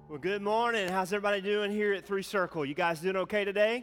Well, good morning. How's everybody doing here at Three Circle? You guys doing okay today?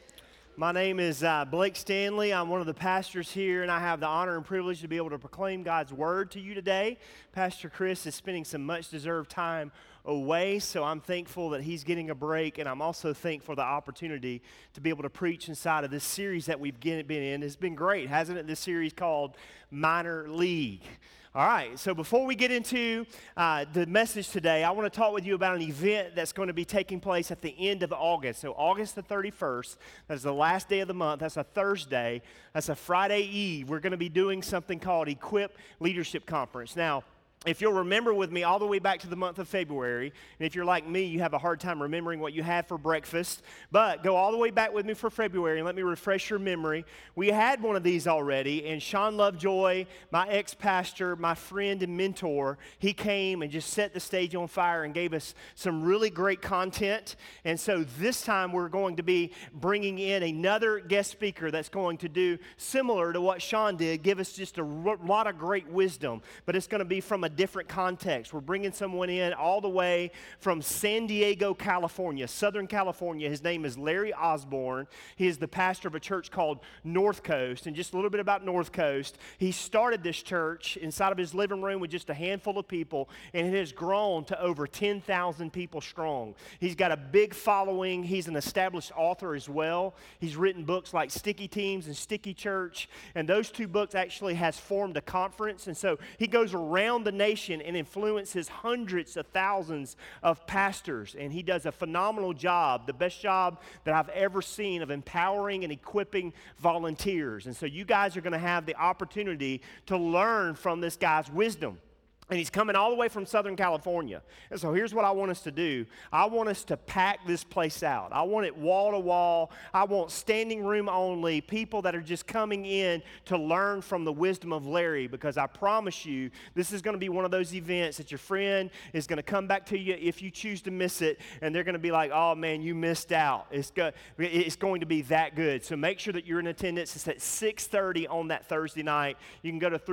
My name is Blake Stanley. I'm one of the pastors here, and I have the honor and privilege to be able to proclaim God's word to you today. Pastor Chris is spending some much-deserved time away, so I'm thankful that he's getting a break, and I'm also thankful for the opportunity to be able to preach inside of this series that we've been in. It's been great, hasn't it? This series called Minor League. All right, so before we get into the message today, I want to talk with you about an event that's going to be taking place at the end of August. So August the 31st, that's the last day of the month. That's a Thursday. That's a Friday Eve. We're going to be doing something called Equip Leadership Conference. Now, if you'll remember with me all the way back to the month of February, and if you're like me, you have a hard time remembering what you had for breakfast, but go all the way back with me for February and let me refresh your memory. We had one of these already, and Sean Lovejoy, my ex-pastor, my friend and mentor, he came and just set the stage on fire and gave us some really great content. And so this time we're going to be bringing in another guest speaker that's going to do similar to what Sean did, give us just a lot of great wisdom, but it's going to be from a different context. We're bringing someone in all the way from San Diego, California, Southern California. His name is Larry Osborne. He is the pastor of a church called North Coast. And just a little bit about North Coast, he started this church inside of his living room with just a handful of people, and it has grown to over 10,000 people strong. He's got a big following. He's an established author as well. He's written books like Sticky Teams and Sticky Church, and those two books actually has formed a conference. And so he goes around the nation and influences hundreds of thousands of pastors, and he does a phenomenal job, the best job that I've ever seen of empowering and equipping volunteers. And so you guys are going to have the opportunity to learn from this guy's wisdom. And he's coming all the way from Southern California. And so here's what I want us to do. I want us to pack this place out. I want it wall to wall. I want standing room only, people that are just coming in to learn from the wisdom of Larry, because I promise you, this is going to be one of those events that your friend is going to come back to you if you choose to miss it, and they're going to be like, oh man, you missed out. It's going to be that good. So make sure that you're in attendance. It's at 6:30 on that Thursday night. You can go to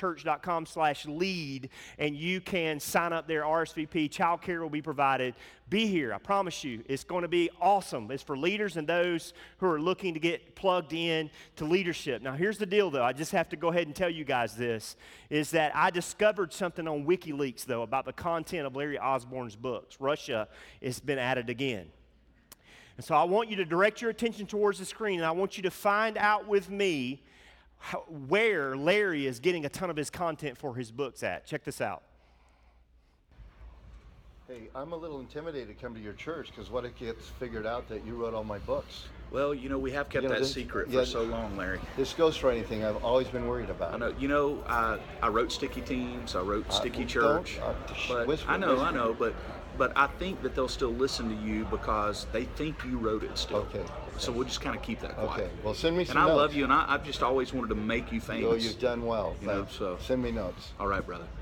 threecirclechurch.com/lead, and you can sign up there, RSVP. Child care will be provided. Be here. I promise you, it's going to be awesome. It's for leaders and those who are looking to get plugged in to leadership. Now, here's the deal, though. I just have to go ahead and tell you guys this, is that I discovered something on WikiLeaks, though, about the content of Larry Osborne's books. Russia has been added again. And so I want you to direct your attention towards the screen, and I want you to find out with me where Larry is getting a ton of his content for his books at. Check this out. Hey, I'm a little intimidated to come to your church because what if it gets figured out that you wrote all my books? Well, we have kept that secret for so long, Larry. This ghostwriting thing I've always been worried about. I know. I wrote Sticky Teams. I wrote Sticky Church. I know. But I think that they'll still listen to you because they think you wrote it still. Okay. So we'll just kind of keep that quiet. Okay. Well, send me some notes. notes. And I love you, and I've just always wanted to make you famous. Oh, you've done well. So send me notes. All right, brother.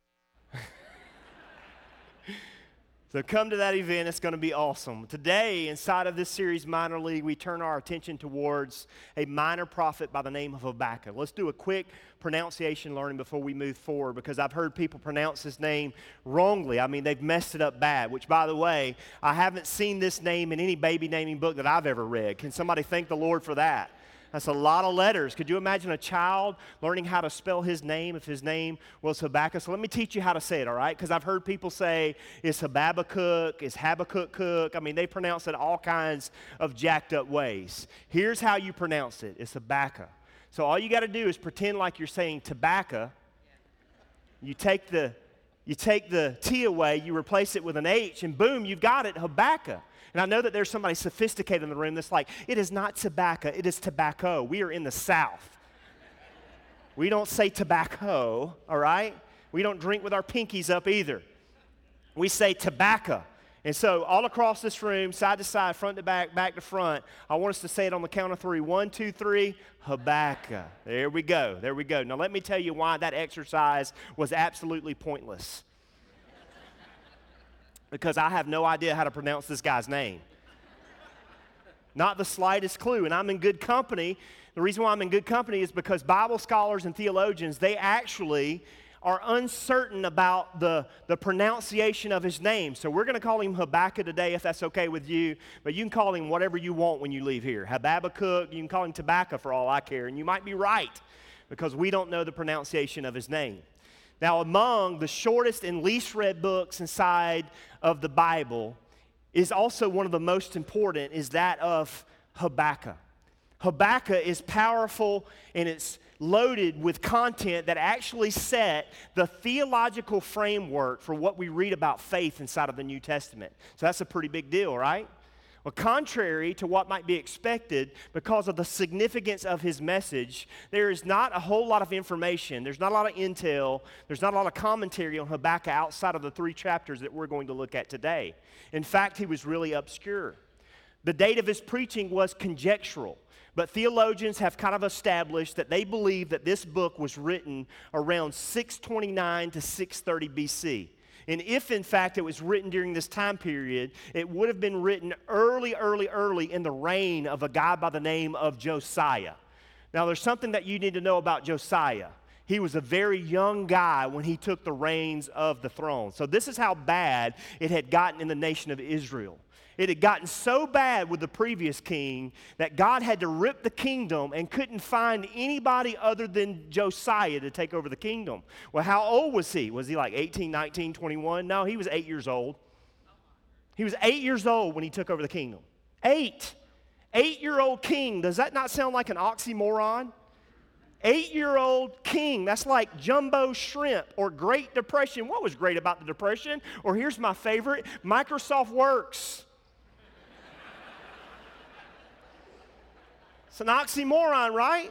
So come to that event. It's going to be awesome. Today, inside of this series, Minor League, we turn our attention towards a minor prophet by the name of Habakkuk. Let's do a quick pronunciation learning before we move forward, because I've heard people pronounce his name wrongly. I mean, they've messed it up bad, which, by the way, I haven't seen this name in any baby naming book that I've ever read. Can somebody thank the Lord for that? That's a lot of letters. Could you imagine a child learning how to spell his name if his name was Habakkuk? So let me teach you how to say it, all right? Because I've heard people say it's Habakkuk, it's Habakkuk. I mean, they pronounce it all kinds of jacked up ways. Here's how you pronounce it. It's Habakkuk. So all you got to do is pretend like you're saying tobacco. You take the T away, you replace it with an H, and boom, you've got it, Habakkuk. And I know that there's somebody sophisticated in the room that's like, it is not tobacco, it is tobacco. We are in the South. We don't say tobacco, all right? We don't drink with our pinkies up either. We say tobacco. And so all across this room, side to side, front to back, back to front, I want us to say it on the count of three. 1, 2, 3, Habakkuk. There we go. Now let me tell you why that exercise was absolutely pointless. Because I have no idea how to pronounce this guy's name. Not the slightest clue, and I'm in good company. The reason why I'm in good company is because Bible scholars and theologians, they actually are uncertain about the pronunciation of his name. So we're going to call him Habakkuk today, if that's okay with you. But you can call him whatever you want when you leave here. Habakkuk, you can call him Tobacco for all I care. And you might be right, because we don't know the pronunciation of his name. Now, among the shortest and least read books inside of the Bible is also one of the most important, is that of Habakkuk. Habakkuk is powerful, and it's loaded with content that actually set the theological framework for what we read about faith inside of the New Testament. So that's a pretty big deal, right? Well, contrary to what might be expected, because of the significance of his message, there is not a whole lot of information. There's not a lot of intel. There's not a lot of commentary on Habakkuk outside of the 3 chapters that we're going to look at today. In fact, he was really obscure. The date of his preaching was conjectural. But theologians have kind of established that they believe that this book was written around 629 to 630 BC. And if, in fact, it was written during this time period, it would have been written early in the reign of a guy by the name of Josiah. Now, there's something that you need to know about Josiah. He was a very young guy when he took the reins of the throne. So this is how bad it had gotten in the nation of Israel. It had gotten so bad with the previous king that God had to rip the kingdom and couldn't find anybody other than Josiah to take over the kingdom. Well, how old was he? Was he like 18, 19, 21? No, he was 8 years old. He was 8 years old when he took over the kingdom. 8. 8-year-old king. Does that not sound like an oxymoron? 8-year-old king. That's like jumbo shrimp or Great Depression. What was great about the Depression? Or here's my favorite, Microsoft Works. It's an oxymoron, right?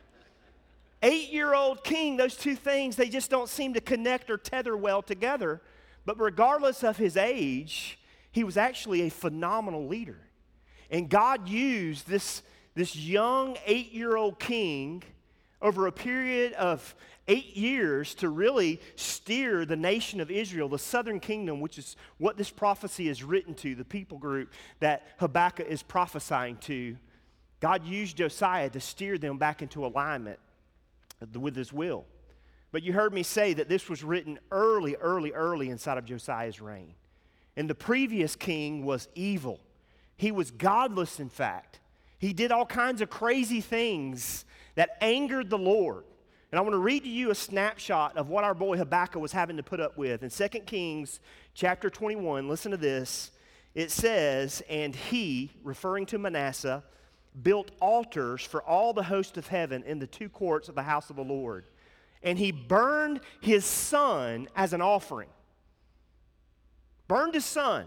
8-year-old king, those two things, they just don't seem to connect or tether well together. But regardless of his age, he was actually a phenomenal leader. And God used this young 8-year-old king over a period of 8 years to really steer the nation of Israel, the southern kingdom, which is what this prophecy is written to, the people group that Habakkuk is prophesying to. God used Josiah to steer them back into alignment with his will. But you heard me say that this was written early inside of Josiah's reign. And the previous king was evil. He was godless, in fact. He did all kinds of crazy things that angered the Lord. And I want to read to you a snapshot of what our boy Habakkuk was having to put up with. In 2 Kings chapter 21, listen to this. It says, "And he," referring to Manasseh, "built altars for all the host of heaven in the 2 courts of the house of the Lord. And he burned his son as an offering." Burned his son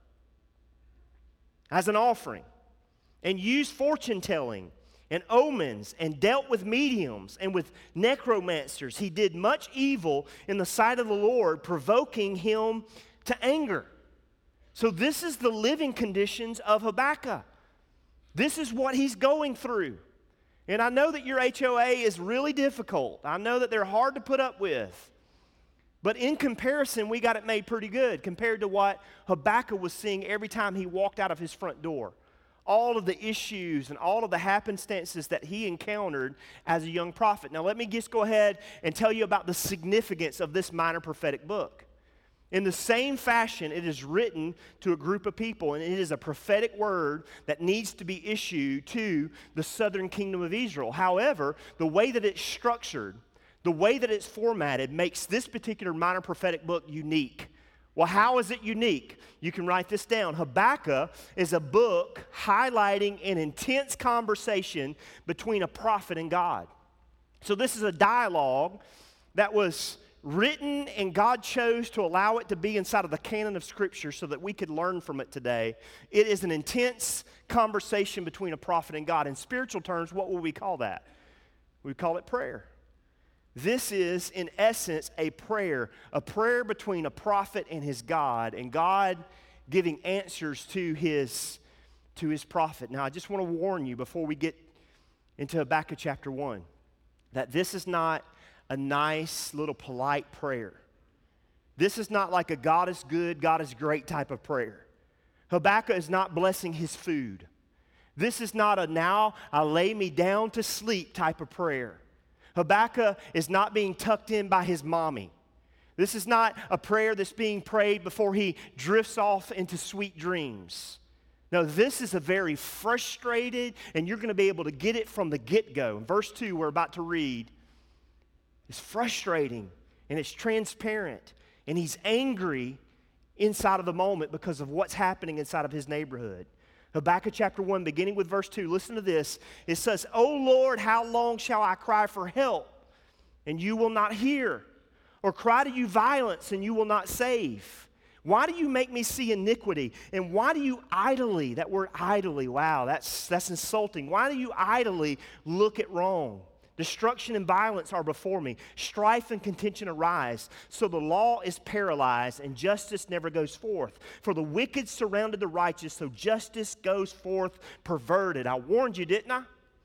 as an offering. "And used fortune telling and omens, and dealt with mediums and with necromancers. He did much evil in the sight of the Lord, provoking him to anger." So this is the living conditions of Habakkuk. This is what he's going through. And I know that your HOA is really difficult. I know that they're hard to put up with. But in comparison, we got it made pretty good compared to what Habakkuk was seeing every time he walked out of his front door. All of the issues and all of the happenstances that he encountered as a young prophet. Now, let me just go ahead and tell you about the significance of this minor prophetic book. In the same fashion, it is written to a group of people, and it is a prophetic word that needs to be issued to the southern kingdom of Israel. However, the way that it's structured, the way that it's formatted, makes this particular minor prophetic book unique. Well, how is it unique? You can write this down. Habakkuk is a book highlighting an intense conversation between a prophet and God. So this is a dialogue that was written, and God chose to allow it to be inside of the canon of Scripture so that we could learn from it today. It is an intense conversation between a prophet and God. In spiritual terms, what will we call that? We call it prayer. This is, in essence, a prayer between a prophet and his God, and God giving answers to his prophet. Now, I just want to warn you before we get into Habakkuk chapter 1 that this is not a nice little polite prayer. This is not like a God is good, God is great type of prayer. Habakkuk is not blessing his food. This is not a now I lay me down to sleep type of prayer. Habakkuk is not being tucked in by his mommy. This is not a prayer that's being prayed before he drifts off into sweet dreams. No, this is a very frustrated, and you're going to be able to get it from the get-go. Verse 2 we're about to read is frustrating, and it's transparent, and he's angry inside of the moment because of what's happening inside of his neighborhood. Habakkuk chapter 1, beginning with verse 2, listen to this. It says, "O Lord, how long shall I cry for help, and you will not hear? Or cry to you violence, and you will not save? Why do you make me see iniquity? And why do you idly," that word idly, wow, that's insulting. "Why do you idly look at wrong? Destruction and violence are before me. Strife and contention arise. So the law is paralyzed, and justice never goes forth. For the wicked surrounded the righteous, so justice goes forth perverted." I warned you, didn't I?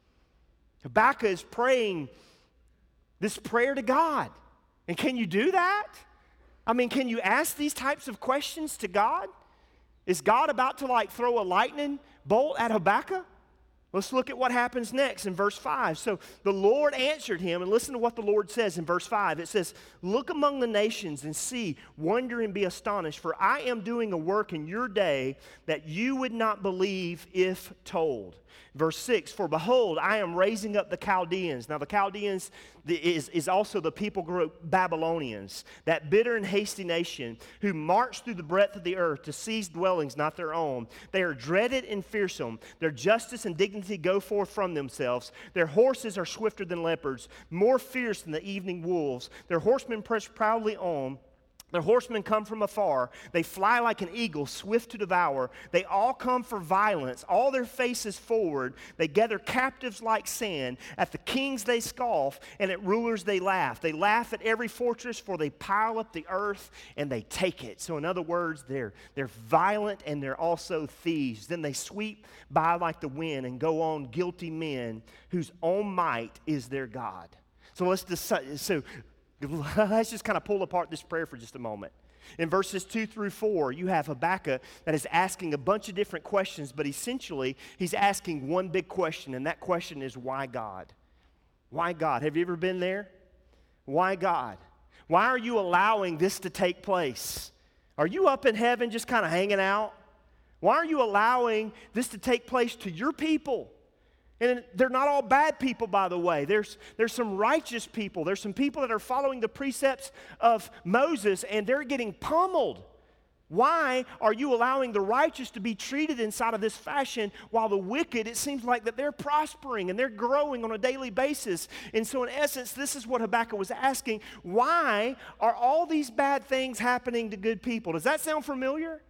Habakkuk is praying this prayer to God. And can you do that? I mean, can you ask these types of questions to God? Is God about to throw a lightning bolt at Habakkuk? Let's look at what happens next in verse 5. So the Lord answered him, and listen to what the Lord says in verse 5. It says, "Look among the nations and see, wonder and be astonished, for I am doing a work in your day that you would not believe if told." Verse 6, "For behold, I am raising up the Chaldeans." Now the Chaldeans is also the people group Babylonians, that bitter and hasty nation who march through the breadth of the earth to seize dwellings not their own. They are dreaded and fearsome. Their justice and dignity go forth from themselves. Their horses are swifter than leopards, more fierce than the evening wolves. Their horsemen press proudly on. Their horsemen come from afar. They fly like an eagle, swift to devour. They all come for violence, all their faces forward. They gather captives like sand. At the kings they scoff, and at rulers they laugh. They laugh at every fortress, for they pile up the earth and they take it. So in other words, they're violent and they're also thieves. Then they sweep by like the wind and go on, guilty men whose own might is their God. So let's just kind of pull apart this prayer for just a moment. In verses 2 through 4, you have Habakkuk that is asking a bunch of different questions, but essentially he's asking one big question, and that question is, why God? Why God? Have you ever been there? Why God? Why are you allowing this to take place? Are you up in heaven just kind of hanging out? Why are you allowing this to take place to your people? And they're not all bad people, by the way. There's some righteous people. There's some people that are following the precepts of Moses, and they're getting pummeled. Why are you allowing the righteous to be treated inside of this fashion while the wicked, it seems like that they're prospering and they're growing on a daily basis? And so in essence, this is what Habakkuk was asking. Why are all these bad things happening to good people? Does that sound familiar?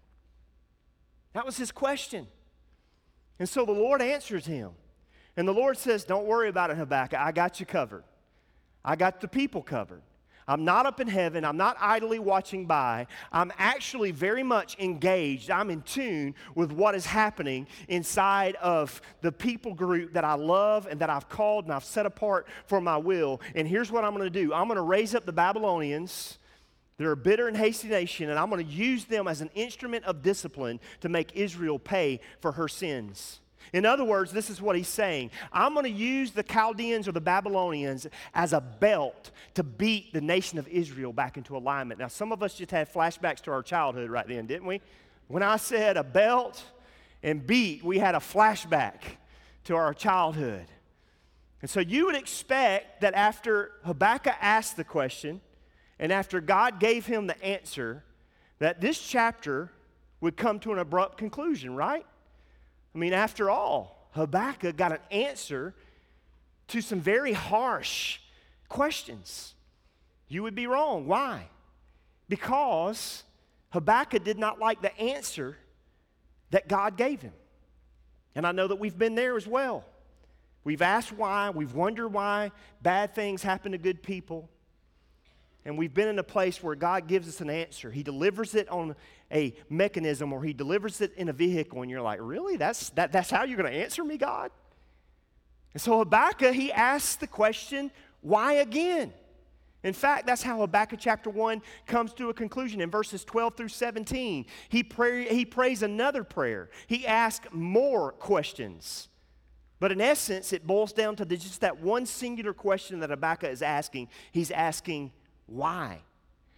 That was his question. And so the Lord answers him. And the Lord says, "Don't worry about it, Habakkuk. I got you covered. I got the people covered. I'm not up in heaven. I'm not idly watching by. I'm actually very much engaged. I'm in tune with what is happening inside of the people group that I love and that I've called and I've set apart for my will. And here's what I'm going to do. I'm going to raise up the Babylonians. They're a bitter and hasty nation, and I'm going to use them as an instrument of discipline to make Israel pay for her sins." In other words, this is what he's saying. I'm going to use the Chaldeans or the Babylonians as a belt to beat the nation of Israel back into alignment. Now, some of us just had flashbacks to our childhood right then, didn't we? When I said a belt and beat, we had a flashback to our childhood. And so you would expect that after Habakkuk asked the question and after God gave him the answer, that this chapter would come to an abrupt conclusion, right? I mean, after all, Habakkuk got an answer to some very harsh questions. You would be wrong. Why? Because Habakkuk did not like the answer that God gave him. And I know that we've been there as well. We've asked why, we've wondered why bad things happen to good people. And we've been in a place where God gives us an answer. He delivers it on a mechanism, or he delivers it in a vehicle, and you're like, really? That's how you're going to answer me, God? And so Habakkuk, he asks the question, why again? In fact, that's how Habakkuk chapter 1 comes to a conclusion. In verses 12 through 17, he prays another prayer. He asks more questions. But in essence, it boils down to just that one singular question that Habakkuk is asking. He's asking, why?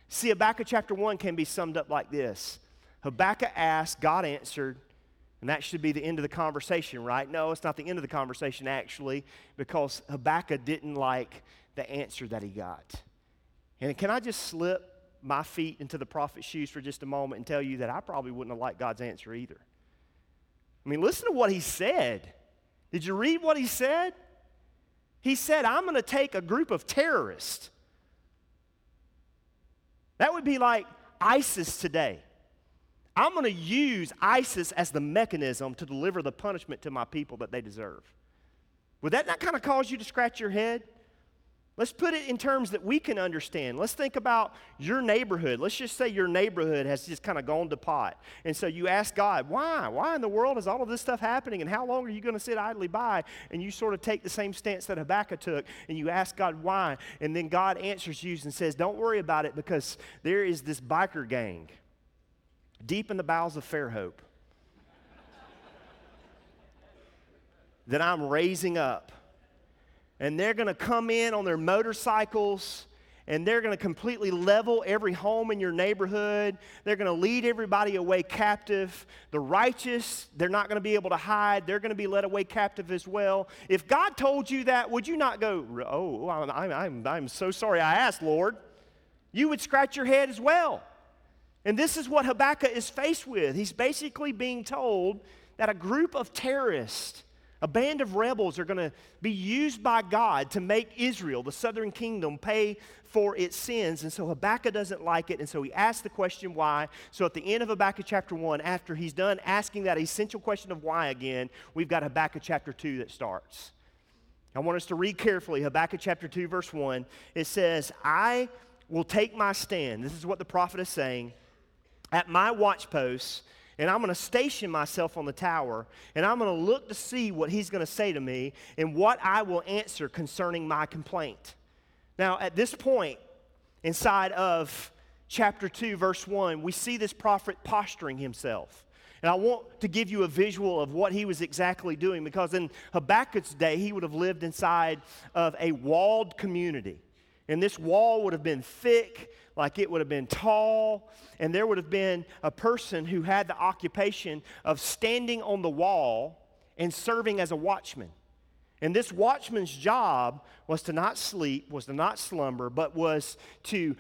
See, Habakkuk chapter 1 can be summed up like this. Habakkuk asked, God answered, and that should be the end of the conversation, right? No, it's not the end of the conversation, actually, because Habakkuk didn't like the answer that he got. And can I just slip my feet into the prophet's shoes for just a moment and tell you that I probably wouldn't have liked God's answer either. I mean, listen to what he said. Did you read what he said? He said, I'm going to take a group of terrorists. That would be like ISIS today. I'm going to use ISIS as the mechanism to deliver the punishment to my people that they deserve. Would that not kind of cause you to scratch your head? Let's put it in terms that we can understand. Let's think about your neighborhood. Let's just say your neighborhood has just kind of gone to pot. And so you ask God, why? Why in the world is all of this stuff happening? And how long are you going to sit idly by? And you sort of take the same stance that Habakkuk took, and you ask God why. And then God answers you and says, don't worry about it, because there is this biker gang deep in the bowels of Fairhope that I'm raising up. And they're going to come in on their motorcycles, and they're going to completely level every home in your neighborhood. They're going to lead everybody away captive. The righteous, they're not going to be able to hide. They're going to be led away captive as well. If God told you that, would you not go, oh, I'm so sorry I asked, Lord? You would scratch your head as well. And this is what Habakkuk is faced with. He's basically being told that a group of terrorists, a band of rebels, are going to be used by God to make Israel, the southern kingdom, pay for its sins. And so Habakkuk doesn't like it, and so he asks the question why. So at the end of Habakkuk chapter 1, after he's done asking that essential question of why again, we've got Habakkuk chapter 2 that starts. I want us to read carefully Habakkuk chapter 2, verse 1. It says, I will take my stand. This is what the prophet is saying. At my watchposts, and I'm going to station myself on the tower, and I'm going to look to see what he's going to say to me and what I will answer concerning my complaint. Now, at this point, inside of chapter 2, verse 1, we see this prophet posturing himself. And I want to give you a visual of what he was exactly doing, because in Habakkuk's day, he would have lived inside of a walled community. And this wall would have been thick, like it would have been tall, and there would have been a person who had the occupation of standing on the wall and serving as a watchman. And this watchman's job was to not sleep, was to not slumber, but was to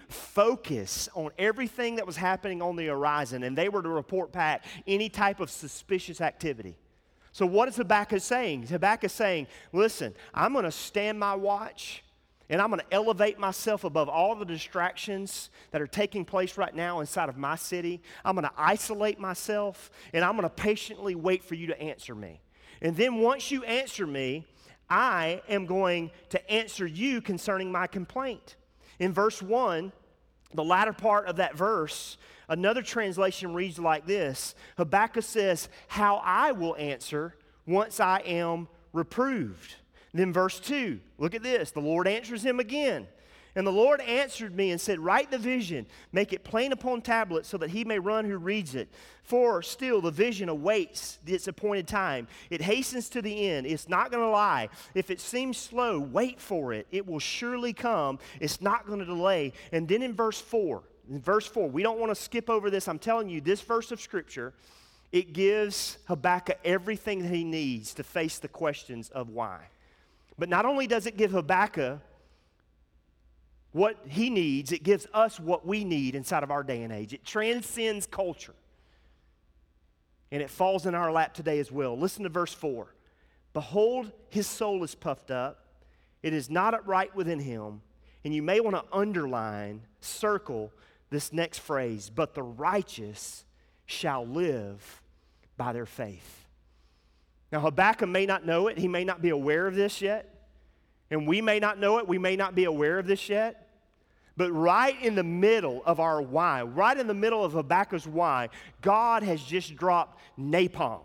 focus on everything that was happening on the horizon, and they were to report back any type of suspicious activity. So what is Habakkuk saying? Habakkuk is saying, listen, I'm going to stand my watch, and I'm going to elevate myself above all the distractions that are taking place right now inside of my city. I'm going to isolate myself, and I'm going to patiently wait for you to answer me. And then once you answer me, I am going to answer you concerning my complaint. In verse 1, the latter part of that verse, another translation reads like this. Habakkuk says, how I will answer once I am reproved. Then verse 2, look at this. The Lord answers him again. And the Lord answered me and said, write the vision, make it plain upon tablets so that he may run who reads it. For still the vision awaits its appointed time. It hastens to the end. It's not going to lie. If it seems slow, wait for it. It will surely come. It's not going to delay. And then in verse 4, we don't want to skip over this. I'm telling you, this verse of Scripture, it gives Habakkuk everything that he needs to face the questions of why. But not only does it give Habakkuk what he needs, it gives us what we need inside of our day and age. It transcends culture. And it falls in our lap today as well. Listen to verse 4. Behold, his soul is puffed up. It is not upright within him. And you may want to underline, circle this next phrase. But the righteous shall live by their faith. Now, Habakkuk may not know it. He may not be aware of this yet. And we may not know it. We may not be aware of this yet. But right in the middle of our why, right in the middle of Habakkuk's why, God has just dropped napalm.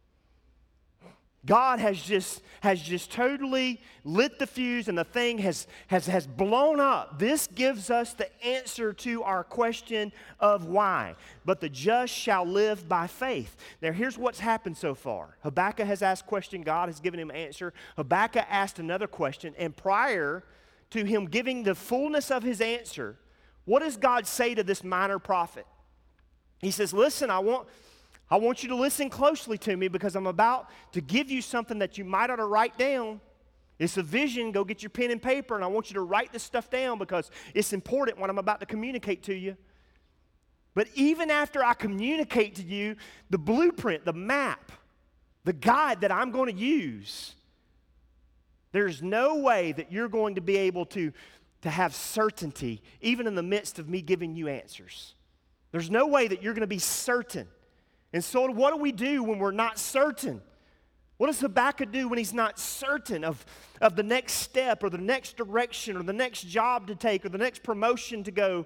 God has just totally lit the fuse, and the thing has blown up. This gives us the answer to our question of why. But the just shall live by faith. Now here's what's happened so far. Habakkuk has asked a question, God has given him an answer. Habakkuk asked another question, and prior to him giving the fullness of his answer, What does God say to this minor prophet? He says, listen, I want you to listen closely to me because I'm about to give you something that you might ought to write down. It's a vision. Go get your pen and paper, and I want you to write this stuff down because it's important what I'm about to communicate to you. But even after I communicate to you the blueprint, the map, the guide that I'm going to use, there's no way that you're going to be able to have certainty even in the midst of me giving you answers. There's no way that you're going to be certain. And so what do we do when we're not certain? What does Habakkuk do when he's not certain of the next step or the next direction or the next job to take or the next promotion to go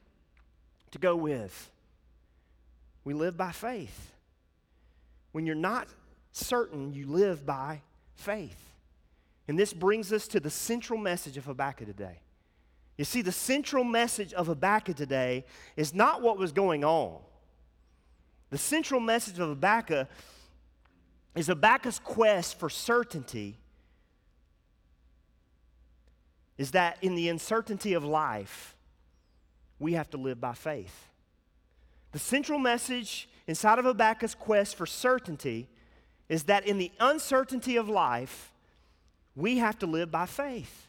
with? We live by faith. When you're not certain, you live by faith. And this brings us to the central message of Habakkuk today. You see, the central message of Habakkuk today is not what was going on. The central message of Habakkuk is Habakkuk's quest for certainty is that in the uncertainty of life, we have to live by faith. The central message inside of Habakkuk's quest for certainty is that in the uncertainty of life, we have to live by faith.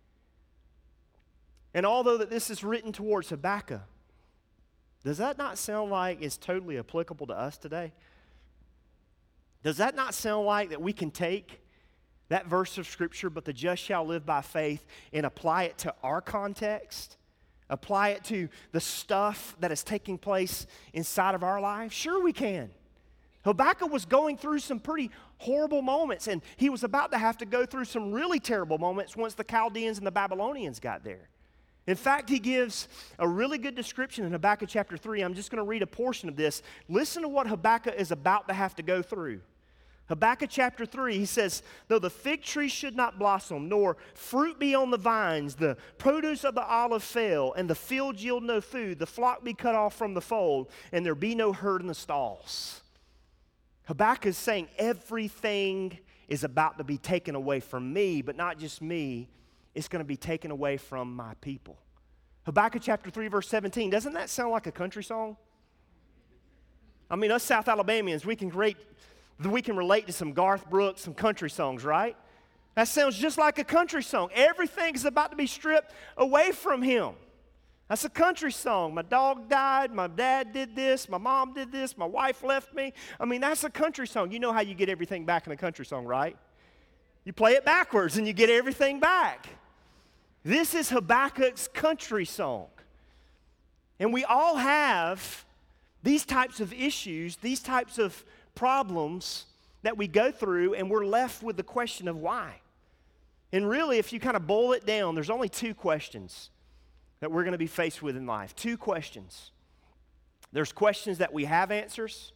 And although that this is written towards Habakkuk, does that not sound like it's totally applicable to us today? Does that not sound like that we can take that verse of Scripture, but the just shall live by faith, and apply it to our context? Apply it to the stuff that is taking place inside of our life? Sure we can. Habakkuk was going through some pretty horrible moments, and he was about to have to go through some really terrible moments once the Chaldeans and the Babylonians got there. In fact, he gives a really good description in Habakkuk chapter 3. I'm just going to read a portion of this. Listen to what Habakkuk is about to have to go through. Habakkuk chapter 3, he says, though the fig tree should not blossom, nor fruit be on the vines, the produce of the olive fail, and the field yield no food, the flock be cut off from the fold, and there be no herd in the stalls. Habakkuk is saying everything is about to be taken away from me, but not just me. It's going to be taken away from my people. Habakkuk chapter 3, verse 17. Doesn't that sound like a country song? I mean, us South Alabamians, we can relate to some Garth Brooks, some country songs, right? That sounds just like a country song. Everything is about to be stripped away from him. That's a country song. My dog died, my dad did this, my mom did this, my wife left me. I mean, that's a country song. You know how you get everything back in a country song, right? You play it backwards and you get everything back. This is Habakkuk's country song. And we all have these types of issues, these types of problems that we go through, and we're left with the question of why. And really, if you kind of boil it down, there's only two questions that we're going to be faced with in life. Two questions. There's questions that we have answers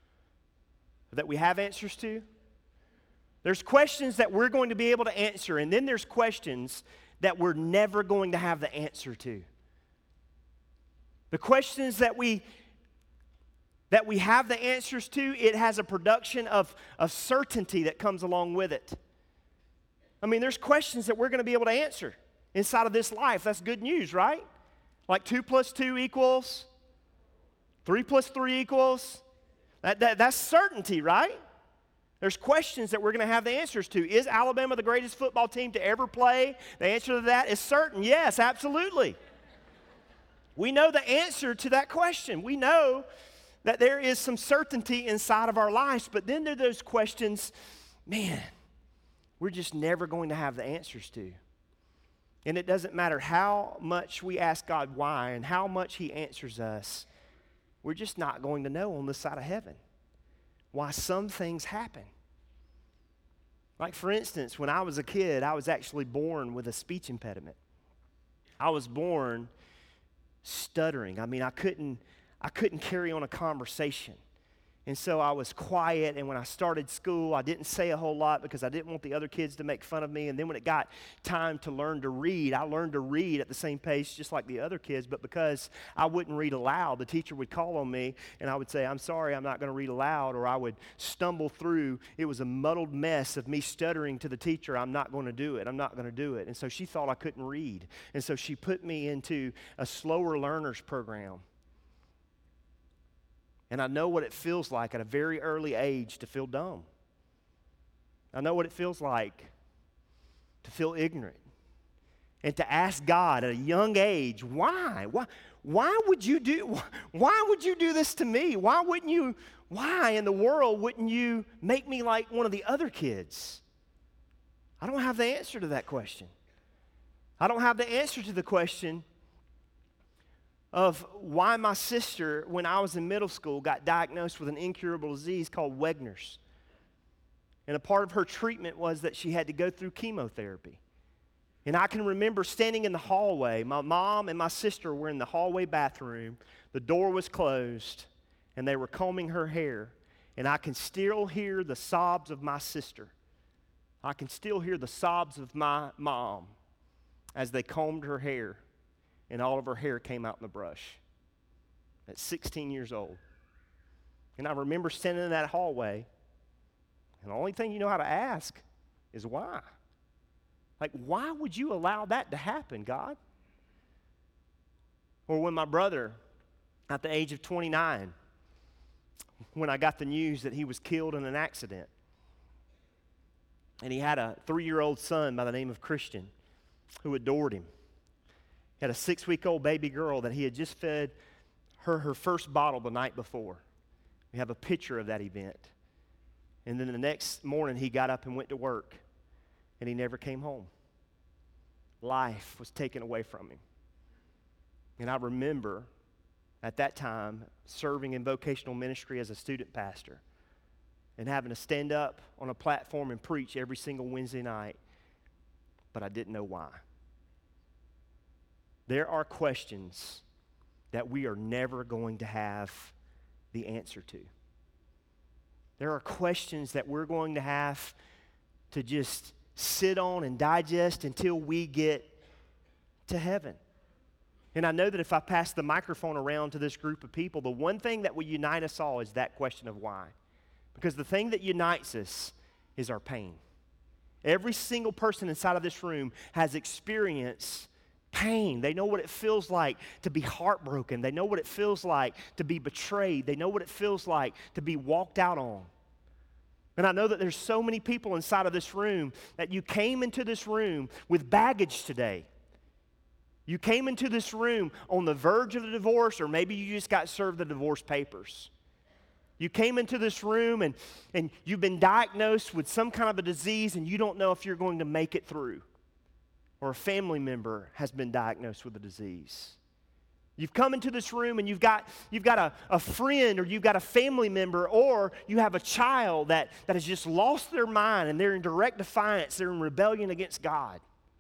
to. There's questions that we're going to be able to answer, and then there's questions that we're never going to have the answer to. The questions that we have the answers to, it has a production of certainty that comes along with it. I mean, there's questions that we're going to be able to answer inside of this life. That's good news, right? Like 2 + 2 equals, 3 + 3 equals. That's certainty, right? There's questions that we're going to have the answers to. Is Alabama the greatest football team to ever play? The answer to that is certain. Yes, absolutely. We know the answer to that question. We know that there is some certainty inside of our lives, but then there are those questions, man, we're just never going to have the answers to. And it doesn't matter how much we ask God why and how much He answers us, we're just not going to know on this side of heaven why some things happen. Like, for instance, when I was a kid, I was actually born with a speech impediment. I was born stuttering. I mean, I couldn't carry on a conversation. And so I was quiet, and when I started school, I didn't say a whole lot because I didn't want the other kids to make fun of me. And then when it got time to learn to read, I learned to read at the same pace just like the other kids. But because I wouldn't read aloud, the teacher would call on me, and I would say, I'm sorry, I'm not going to read aloud, or I would stumble through. It was a muddled mess of me stuttering to the teacher, I'm not going to do it, I'm not going to do it. And so she thought I couldn't read. And so she put me into a slower learners program. And I know what it feels like at a very early age to feel dumb. I know what it feels like to feel ignorant. And to ask God at a young age, why? Why would you do this to me? Why in the world wouldn't you make me like one of the other kids? I don't have the answer to that question. I don't have the answer to the question of why my sister, when I was in middle school, got diagnosed with an incurable disease called Wegener's. And a part of her treatment was that she had to go through chemotherapy. And I can remember standing in the hallway. My mom and my sister were in the hallway bathroom. The door was closed, and they were combing her hair. And I can still hear the sobs of my sister. I can still hear the sobs of my mom as they combed her hair. And all of her hair came out in the brush at 16 years old. And I remember standing in that hallway, and the only thing you know how to ask is why? Like, why would you allow that to happen, God? Or when my brother, at the age of 29, when I got the news that he was killed in an accident, and he had a 3-year-old son by the name of Christian who adored him. Had a 6-week-old baby girl that he had just fed her first bottle the night before. We have a picture of that event. And then the next morning he got up and went to work, and he never came home. Life was taken away from him. And I remember at that time serving in vocational ministry as a student pastor and having to stand up on a platform and preach every single Wednesday night, but I didn't know why. There are questions that we are never going to have the answer to. There are questions that we're going to have to just sit on and digest until we get to heaven. And I know that if I pass the microphone around to this group of people, the one thing that will unite us all is that question of why. Because the thing that unites us is our pain. Every single person inside of this room has experienced pain. They know what it feels like to be heartbroken. They know what it feels like to be betrayed. They know what it feels like to be walked out on. And I know that there's so many people inside of this room that you came into this room with baggage today. You came into this room on the verge of a divorce, or maybe you just got served the divorce papers. You came into this room and you've been diagnosed with some kind of a disease and you don't know if you're going to make it through. Or a family member has been diagnosed with a disease. You've come into this room and you've got a friend, or you've got a family member, or you have a child that has just lost their mind and they're in direct defiance, they're in rebellion against God.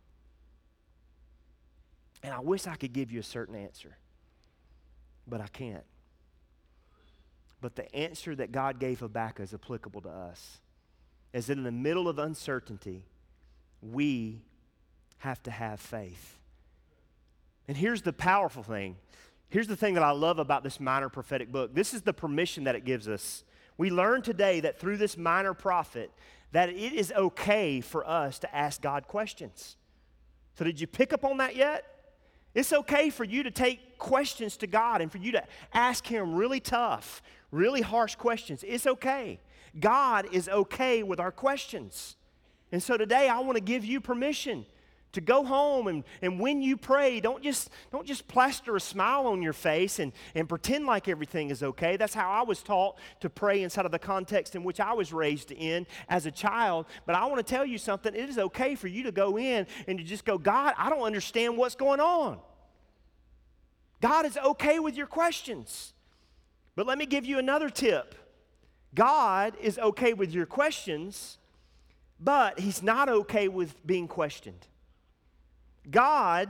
And I wish I could give you a certain answer, but I can't. But the answer that God gave Habakkuk is applicable to us. Is that in the middle of uncertainty, we have to have faith. And here's the powerful thing. Here's the thing that I love about this minor prophetic book. This is the permission that it gives us. We learned today that through this minor prophet, that it is okay for us to ask God questions. So did you pick up on that yet? It's okay for you to take questions to God and for you to ask Him really tough, really harsh questions. It's okay. God is okay with our questions. And so today I want to give you permission to go home and when you pray, don't just plaster a smile on your face and pretend like everything is okay. That's how I was taught to pray inside of the context in which I was raised in as a child. But I want to tell you something. It is okay for you to go in and to just go, God, I don't understand what's going on. God is okay with your questions. But let me give you another tip. God is okay with your questions, but He's not okay with being questioned. God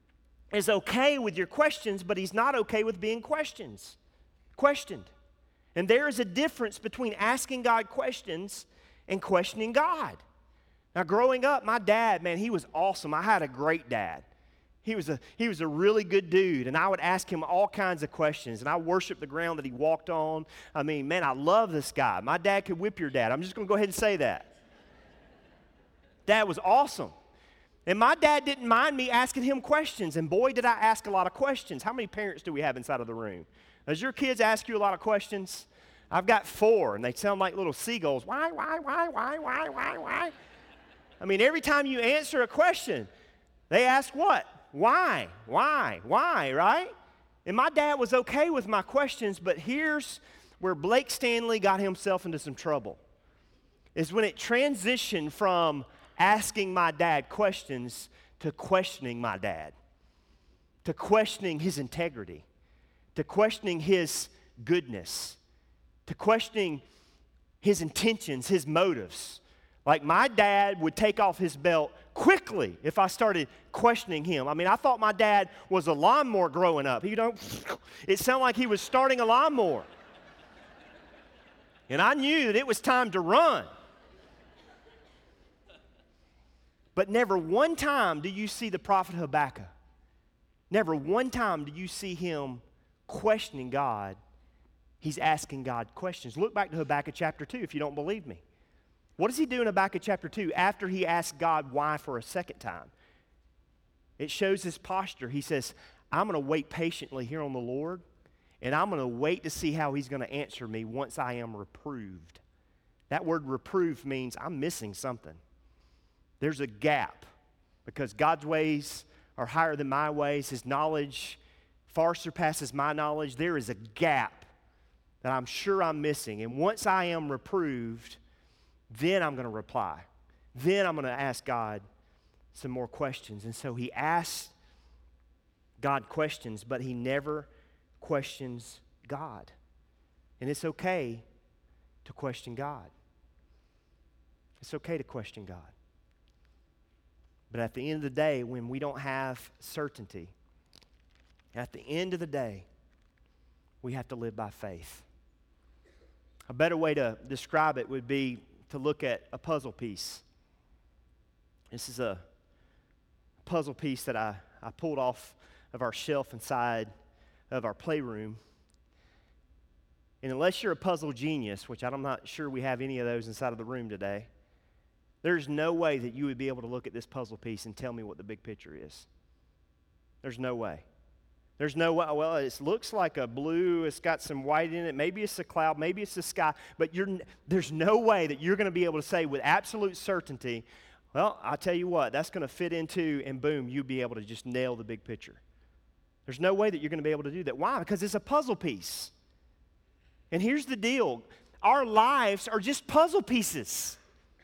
is okay with your questions, but He's not okay with being questioned. And there is a difference between asking God questions and questioning God. Now, growing up, my dad, man, he was awesome. I had a great dad. He was a really good dude, and I would ask him all kinds of questions, and I worshiped the ground that he walked on. I mean, man, I love this guy. My dad could whip your dad. I'm just going to go ahead and say that. Dad was awesome. And my dad didn't mind me asking him questions, and boy, did I ask a lot of questions. How many parents do we have inside of the room? Does your kids ask you a lot of questions? I've got 4, and they sound like little seagulls. Why? I mean, every time you answer a question, they ask what? Why, right? And my dad was okay with my questions, but here's where Blake Stanley got himself into some trouble, is when it transitioned from asking my dad questions to questioning my dad, to questioning his integrity, to questioning his goodness, to questioning his intentions, his motives. Like my dad would take off his belt quickly if I started questioning him. I mean, I thought my dad was a lawnmower growing up. It sounded like he was starting a lawnmower. And I knew that it was time to run. But never one time do you see the prophet Habakkuk. Never one time do you see him questioning God. He's asking God questions. Look back to Habakkuk chapter 2 if you don't believe me. What does he do in Habakkuk chapter 2 after he asks God why for a second time? It shows his posture. He says, I'm going to wait patiently here on the Lord, and I'm going to wait to see how he's going to answer me once I am reproved. That word reproved means I'm missing something. There's a gap because God's ways are higher than my ways. His knowledge far surpasses my knowledge. There is a gap that I'm sure I'm missing. And once I am reproved, then I'm going to reply. Then I'm going to ask God some more questions. And so he asks God questions, but he never questions God. And it's okay to question God. It's okay to question God. But at the end of the day, when we don't have certainty, at the end of the day, we have to live by faith. A better way to describe it would be to look at a puzzle piece. This is a puzzle piece that I pulled off of our shelf inside of our playroom. And unless you're a puzzle genius, which I'm not sure we have any of those inside of the room today, there's no way that you would be able to look at this puzzle piece and tell me what the big picture is. There's no way. There's no way. Well, it looks like a blue. It's got some white in it. Maybe it's a cloud. Maybe it's the sky. But there's no way that you're going to be able to say with absolute certainty, well, I'll tell you what, that's going to fit into, and boom, you'll be able to just nail the big picture. There's no way that you're going to be able to do that. Why? Because it's a puzzle piece. And here's the deal. Our lives are just puzzle pieces.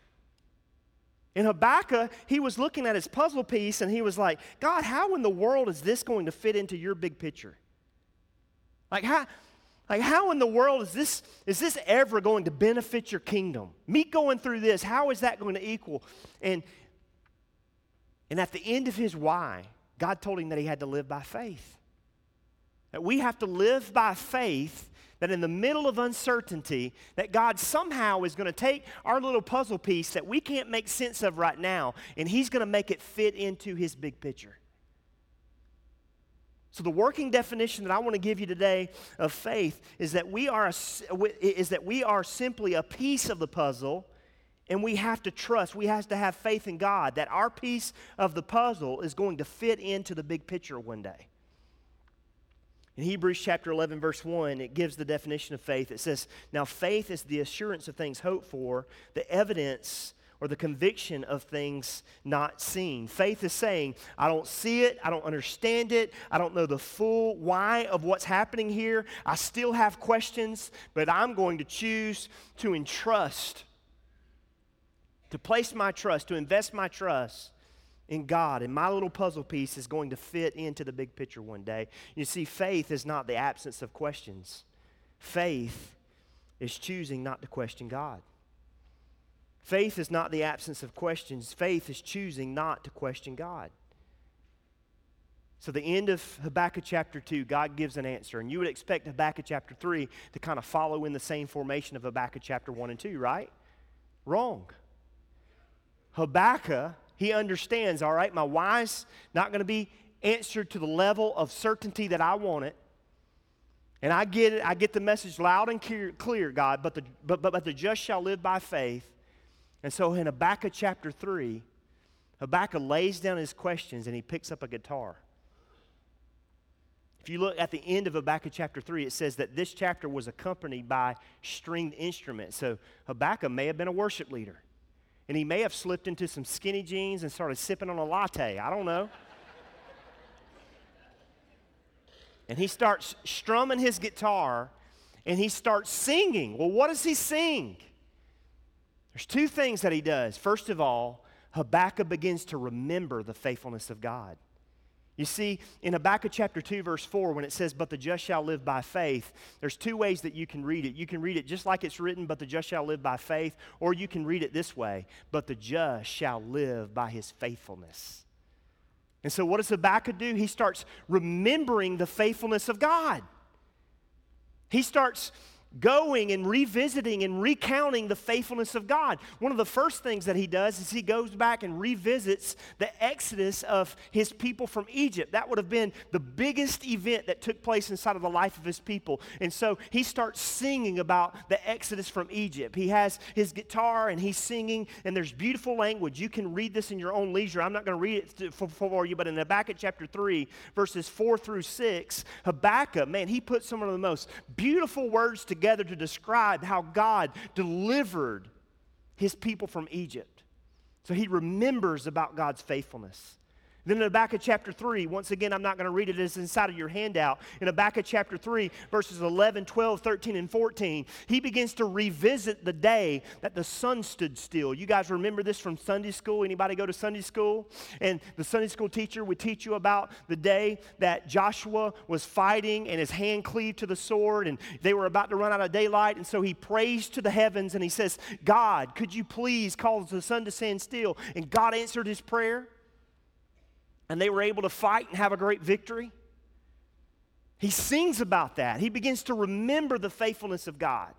In Habakkuk, he was looking at his puzzle piece and he was like, God, how in the world is this going to fit into your big picture? Like how in the world is this ever going to benefit your kingdom? Me going through this, how is that going to equal? And at the end of his why, God told him that he had to live by faith. That we have to live by faith, that in the middle of uncertainty, that God somehow is going to take our little puzzle piece that we can't make sense of right now, and he's going to make it fit into his big picture. So the working definition that I want to give you today of faith is that we are simply a piece of the puzzle, and we have to trust, we have to have faith in God that our piece of the puzzle is going to fit into the big picture one day. In Hebrews chapter 11, verse 1, it gives the definition of faith. It says, now faith is the assurance of things hoped for, the evidence or the conviction of things not seen. Faith is saying, I don't see it, I don't understand it, I don't know the full why of what's happening here. I still have questions, but I'm going to choose to entrust, to place my trust, to invest my trust in God, and my little puzzle piece is going to fit into the big picture one day. You see, faith is not the absence of questions. Faith is choosing not to question God. Faith is not the absence of questions. Faith is choosing not to question God. So the end of Habakkuk chapter 2, God gives an answer. And you would expect Habakkuk chapter 3 to kind of follow in the same formation of Habakkuk chapter 1 and 2, right? Wrong. Habakkuk, he understands, all right, my why's not going to be answered to the level of certainty that I want it. And I get it. I get the message loud and clear, God, but the just shall live by faith. And so in Habakkuk chapter 3, Habakkuk lays down his questions and he picks up a guitar. If you look at the end of Habakkuk chapter 3, it says that this chapter was accompanied by stringed instruments. So Habakkuk may have been a worship leader. And he may have slipped into some skinny jeans and started sipping on a latte. I don't know. And he starts strumming his guitar and he starts singing. Well, what does he sing? There's two things that he does. First of all, Habakkuk begins to remember the faithfulness of God. You see, in Habakkuk chapter 2, verse 4, when it says, but the just shall live by faith, there's two ways that you can read it. You can read it just like it's written, but the just shall live by faith, or you can read it this way, but the just shall live by his faithfulness. And so what does Habakkuk do? He starts remembering the faithfulness of God. He starts going and revisiting and recounting the faithfulness of God. One of the first things that he does is he goes back and revisits the exodus of his people from Egypt. That would have been the biggest event that took place inside of the life of his people. And so he starts singing about the exodus from Egypt. He has his guitar and he's singing, and there's beautiful language. You can read this in your own leisure. I'm not going to read it for you, but in Habakkuk chapter 3, verses 4 through 6, Habakkuk, man, he put some of the most beautiful words together to describe how God delivered his people from Egypt. So he remembers about God's faithfulness. Then in Habakkuk chapter 3, once again, I'm not going to read it, it's inside of your handout. In Habakkuk chapter 3, verses 11, 12, 13, and 14, he begins to revisit the day that the sun stood still. You guys remember this from Sunday school? Anybody go to Sunday school? And the Sunday school teacher would teach you about the day that Joshua was fighting and his hand cleaved to the sword and they were about to run out of daylight. And so he prays to the heavens and he says, God, could you please cause the sun to stand still? And God answered his prayer. And they were able to fight and have a great victory. He sings about that. He begins to remember the faithfulness of God.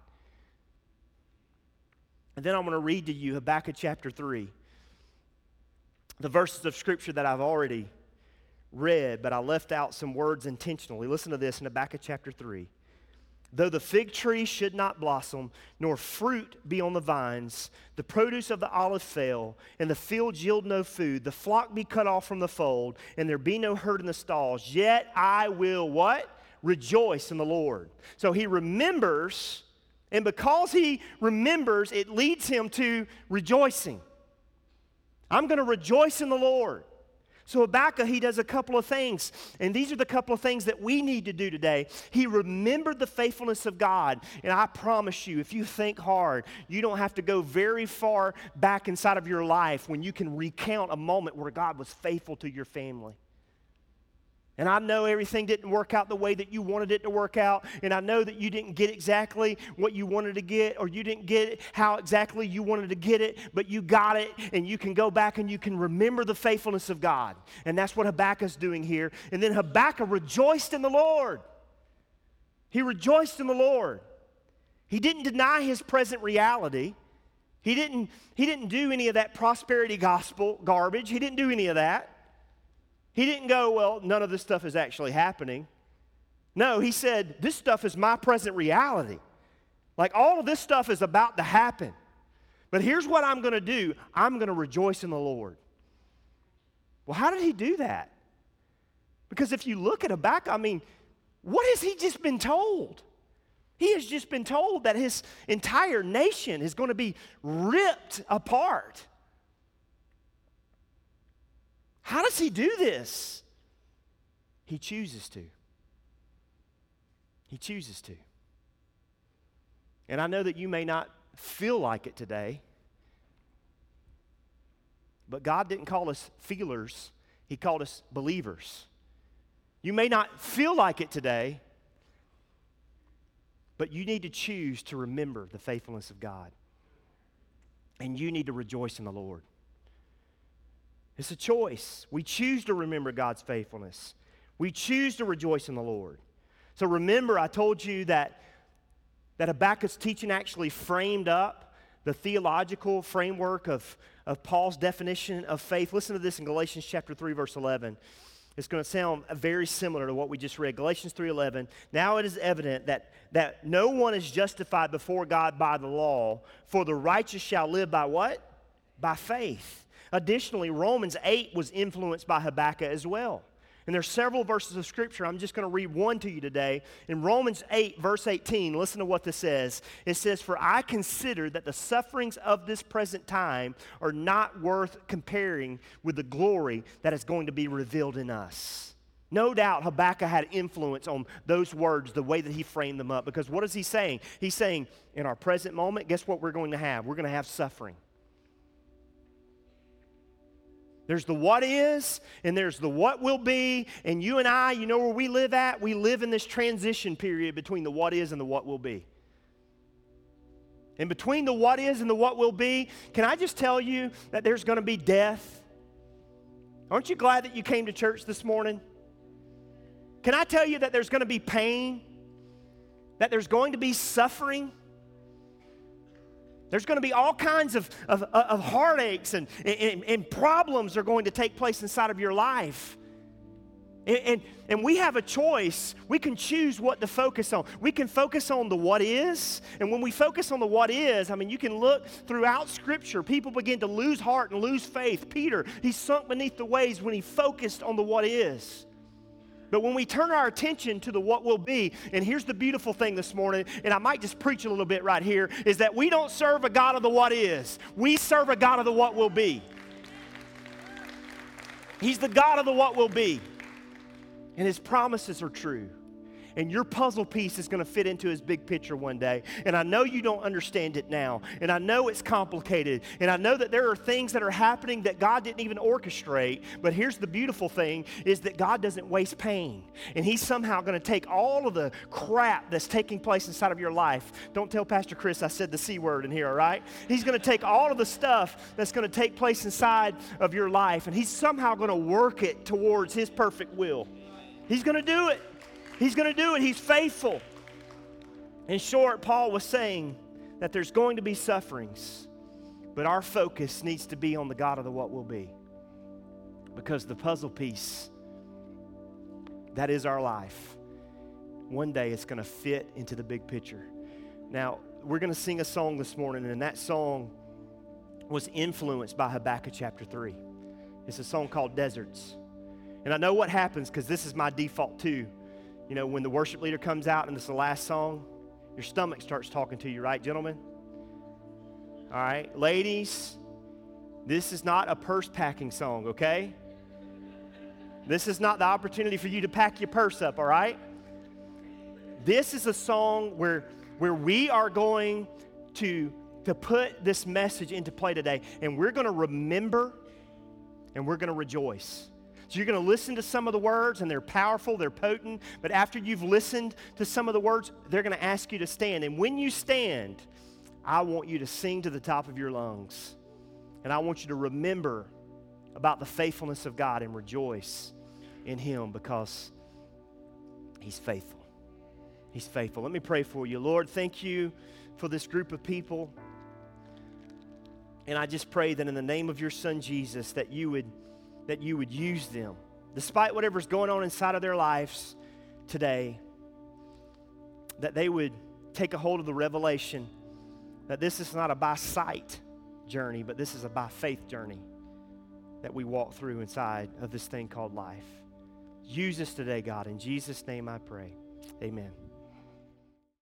And then I'm going to read to you Habakkuk chapter 3. The verses of Scripture that I've already read, but I left out some words intentionally. Listen to this in Habakkuk chapter 3. Though the fig tree should not blossom, nor fruit be on the vines, the produce of the olive fail, and the fields yield no food, the flock be cut off from the fold, and there be no herd in the stalls, yet I will what? Rejoice in the Lord. So he remembers, and because he remembers, it leads him to rejoicing. I'm going to rejoice in the Lord. So Habakkuk, he does a couple of things, and these are the couple of things that we need to do today. He remembered the faithfulness of God, and I promise you, if you think hard, you don't have to go very far back inside of your life when you can recount a moment where God was faithful to your family. And I know everything didn't work out the way that you wanted it to work out. And I know that you didn't get exactly what you wanted to get, or you didn't get it how exactly you wanted to get it, but you got it, and you can go back and you can remember the faithfulness of God. And that's what Habakkuk's doing here. And then Habakkuk rejoiced in the Lord. He rejoiced in the Lord. He didn't deny his present reality. He didn't do any of that prosperity gospel garbage. He didn't do any of that. He didn't go, well, none of this stuff is actually happening. No, he said, this stuff is my present reality. Like all of this stuff is about to happen. But here's what I'm going to do. I'm going to rejoice in the Lord. Well, how did he do that? Because if you look at Habakkuk, I mean, what has he just been told? He has just been told that his entire nation is going to be ripped apart. How does he do this? He chooses to. He chooses to. And I know that you may not feel like it today, but God didn't call us feelers. He called us believers. You may not feel like it today, but you need to choose to remember the faithfulness of God. And you need to rejoice in the Lord. It's a choice. We choose to remember God's faithfulness. We choose to rejoice in the Lord. So remember, I told you that Habakkuk's teaching actually framed up the theological framework of Paul's definition of faith. Listen to this in Galatians chapter 3, verse 11. It's going to sound very similar to what we just read. Galatians 3:11. Now it is evident that no one is justified before God by the law, for the righteous shall live by what? By faith. Additionally, Romans 8 was influenced by Habakkuk as well. And there's several verses of Scripture. I'm just going to read one to you today. In Romans 8, verse 18, listen to what this says. It says, "For I consider that the sufferings of this present time are not worth comparing with the glory that is going to be revealed in us." No doubt Habakkuk had influence on those words, the way that he framed them up. Because what is he saying? He's saying, in our present moment, guess what we're going to have? We're going to have suffering. There's the what is, and there's the what will be, and you and I, you know where we live at? We live in this transition period between the what is and the what will be. And between the what is and the what will be, can I just tell you that there's going to be death? Aren't you glad that you came to church this morning? Can I tell you that there's going to be pain? That there's going to be suffering? There's going to be all kinds of heartaches and problems are going to take place inside of your life. And we have a choice. We can choose what to focus on. We can focus on the what is. And when we focus on the what is, I mean, you can look throughout Scripture. People begin to lose heart and lose faith. Peter, he sunk beneath the waves when he focused on the what is. But when we turn our attention to the what will be, and here's the beautiful thing this morning, and I might just preach a little bit right here, is that we don't serve a God of the what is. We serve a God of the what will be. He's the God of the what will be. And His promises are true. And your puzzle piece is going to fit into His big picture one day. And I know you don't understand it now. And I know it's complicated. And I know that there are things that are happening that God didn't even orchestrate. But here's the beautiful thing, is that God doesn't waste pain. And He's somehow going to take all of the crap that's taking place inside of your life. Don't tell Pastor Chris I said the C word in here, all right? He's going to take all of the stuff that's going to take place inside of your life. And He's somehow going to work it towards His perfect will. He's going to do it. He's going to do it. He's faithful. In short, Paul was saying that there's going to be sufferings, but our focus needs to be on the God of the what will be. Because the puzzle piece, that is our life. One day it's going to fit into the big picture. Now, we're going to sing a song this morning, and that song was influenced by Habakkuk chapter 3. It's a song called Deserts. And I know what happens, because this is my default too. You know, when the worship leader comes out and it's the last song, your stomach starts talking to you, right, gentlemen? All right, ladies, this is not a purse packing song, okay? This is not the opportunity for you to pack your purse up, all right? This is a song where we are going to put this message into play today, and we're going to remember and we're going to rejoice. So you're going to listen to some of the words, and they're powerful, they're potent, but after you've listened to some of the words, they're going to ask you to stand. And when you stand, I want you to sing to the top of your lungs. And I want you to remember about the faithfulness of God and rejoice in Him, because He's faithful. He's faithful. Let me pray for you. Lord, thank you for this group of people. And I just pray that in the name of your Son, Jesus, that you would use them, despite whatever's going on inside of their lives today, that they would take a hold of the revelation that this is not a by sight journey, but this is a by faith journey that we walk through inside of this thing called life. Use us today, God. In Jesus' name I pray. Amen.